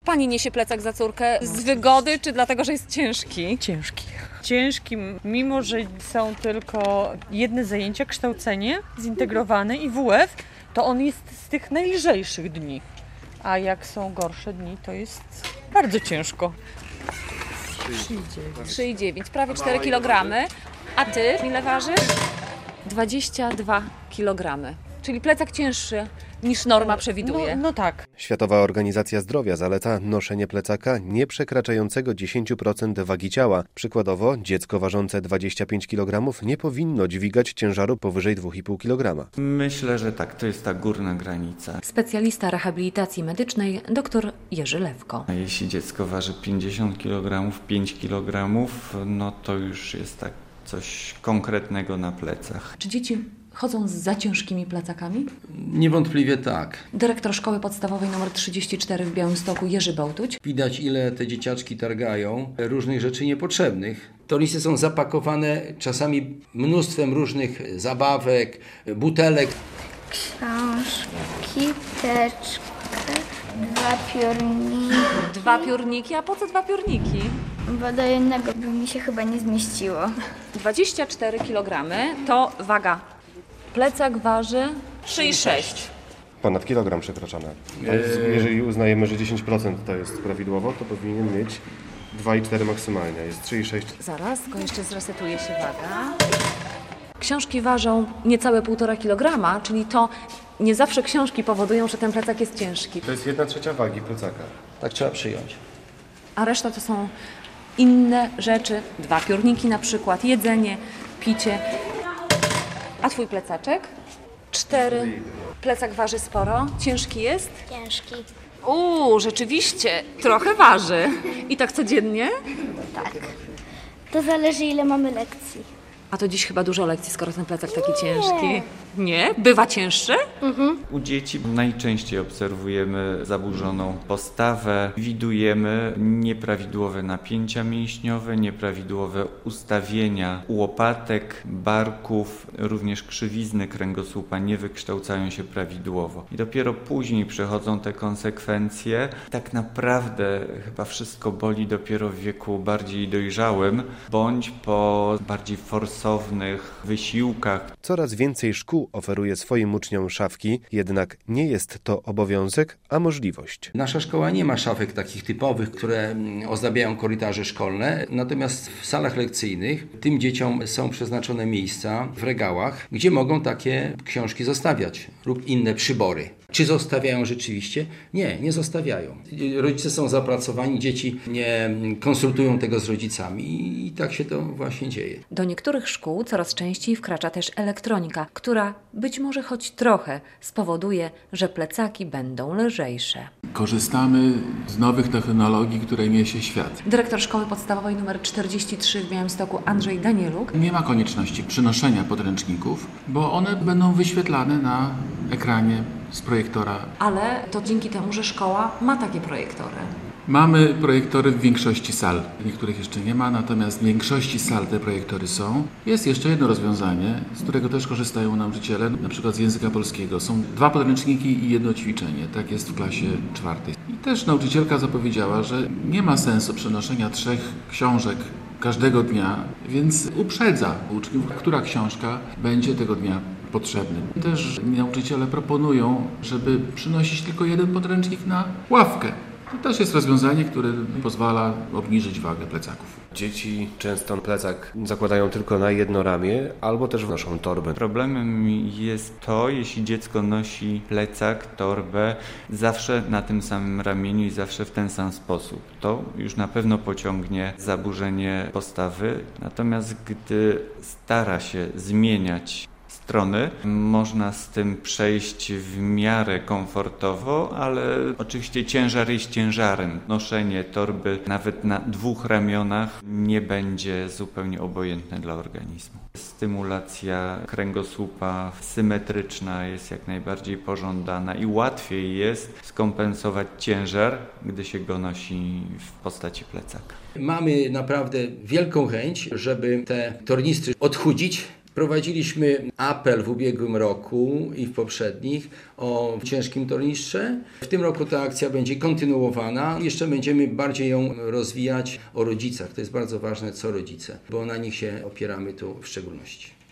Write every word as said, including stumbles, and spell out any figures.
Pani niesie plecak za córkę z wygody, czy dlatego, że jest ciężki? Ciężki. Ciężki, mimo że są tylko jedne zajęcia, kształcenie zintegrowane i W F, to on jest z tych najlżejszych dni. A jak są gorsze dni, to jest bardzo ciężko. trzy i dziewięć, prawie cztery kilogramy. A ty ile ważysz? dwadzieścia dwa kilogramy. Czyli plecak cięższy niż norma przewiduje. No, no tak. Światowa Organizacja Zdrowia zaleca noszenie plecaka nie przekraczającego dziesięć procent wagi ciała. Przykładowo dziecko ważące dwadzieścia pięć kilogramów nie powinno dźwigać ciężaru powyżej dwa i pół kilograma. Myślę, że tak, to jest ta górna granica. Specjalista rehabilitacji medycznej dr Jerzy Lewko. A jeśli dziecko waży pięćdziesiąt kilogramów, pięć kilogramów, no to już jest tak coś konkretnego na plecach. Czy dzieci chodzą z za ciężkimi plecakami? Niewątpliwie tak. Dyrektor Szkoły Podstawowej nr trzydzieści cztery w Białymstoku Jerzy Bełtuć. Widać, ile te dzieciaczki targają różnych rzeczy niepotrzebnych. Tornisy są zapakowane czasami mnóstwem różnych zabawek, butelek. Książki, teczkę, dwa piórniki. Dwa piórniki, a po co dwa piórniki? Bo do jednego by mi się chyba nie zmieściło. dwadzieścia cztery kilogramy to waga. Plecak waży trzy i sześć. Ponad kilogram przekroczone. Jeżeli uznajemy, że dziesięć procent to jest prawidłowo, to powinien mieć dwa i cztery maksymalnie. Jest trzy i sześć. Zaraz, tylko jeszcze zresetuje się waga. Książki ważą niecałe półtora kilograma, czyli to nie zawsze książki powodują, że ten plecak jest ciężki. To jest jedna trzecia wagi plecaka. Tak trzeba przyjąć. A reszta to są inne rzeczy, dwa piórniki na przykład, jedzenie, picie. A twój plecaczek? Cztery. Plecak waży sporo. Ciężki jest? Ciężki. Uuu, rzeczywiście, trochę waży. I tak codziennie? Tak. To zależy, ile mamy lekcji. A to dziś chyba dużo lekcji, skoro ten plecak taki ciężki. Nie? Bywa cięższy? U dzieci najczęściej obserwujemy zaburzoną postawę, widujemy nieprawidłowe napięcia mięśniowe, nieprawidłowe ustawienia łopatek, barków, również krzywizny kręgosłupa nie wykształcają się prawidłowo. I dopiero później przychodzą te konsekwencje. Tak naprawdę chyba wszystko boli dopiero w wieku bardziej dojrzałym, bądź po bardziej forsownych wysiłkach. Coraz więcej szkół oferuje swoim uczniom szafki, jednak nie jest to obowiązek, a możliwość. Nasza szkoła nie ma szafek takich typowych, które ozdabiają korytarze szkolne, natomiast w salach lekcyjnych tym dzieciom są przeznaczone miejsca w regałach, gdzie mogą takie książki zostawiać lub inne przybory. Czy zostawiają rzeczywiście? Nie, nie zostawiają. Rodzice są zapracowani, dzieci nie konsultują tego z rodzicami i tak się to właśnie dzieje. Do niektórych szkół coraz częściej wkracza też elektronika, która być może choć trochę spowoduje, że plecaki będą lżejsze. Korzystamy z nowych technologii, które niesie świat. Dyrektor Szkoły Podstawowej nr czterdzieści trzy w Białymstoku Andrzej Danieluk. Nie ma konieczności przynoszenia podręczników, bo one będą wyświetlane na ekranie z projektora. Ale to dzięki temu, że szkoła ma takie projektory. Mamy projektory w większości sal. Niektórych jeszcze nie ma, natomiast w większości sal te projektory są. Jest jeszcze jedno rozwiązanie, z którego też korzystają nauczyciele, na przykład z języka polskiego. Są dwa podręczniki i jedno ćwiczenie. Tak jest w klasie czwartej. I też nauczycielka zapowiedziała, że nie ma sensu przenoszenia trzech książek każdego dnia, więc uprzedza uczniów, która książka będzie tego dnia potrzebny. Też nauczyciele proponują, żeby przynosić tylko jeden podręcznik na ławkę. To też jest rozwiązanie, które pozwala obniżyć wagę plecaków. Dzieci często plecak zakładają tylko na jedno ramię, albo też wnoszą torbę. Problemem jest to, jeśli dziecko nosi plecak, torbę zawsze na tym samym ramieniu i zawsze w ten sam sposób. To już na pewno pociągnie zaburzenie postawy. Natomiast gdy stara się zmieniać strony, można z tym przejść w miarę komfortowo, ale oczywiście ciężar jest ciężarem. Noszenie torby nawet na dwóch ramionach nie będzie zupełnie obojętne dla organizmu. Stymulacja kręgosłupa symetryczna jest jak najbardziej pożądana i łatwiej jest skompensować ciężar, gdy się go nosi w postaci plecaka. Mamy naprawdę wielką chęć, żeby te tornistry odchudzić, Prowadziliśmy apel w ubiegłym roku i w poprzednich o ciężkim tornistrze. W tym roku ta akcja będzie kontynuowana. Jeszcze będziemy bardziej ją rozwijać o rodzicach. To jest bardzo ważne, co rodzice, bo na nich się opieramy tu w szczególności.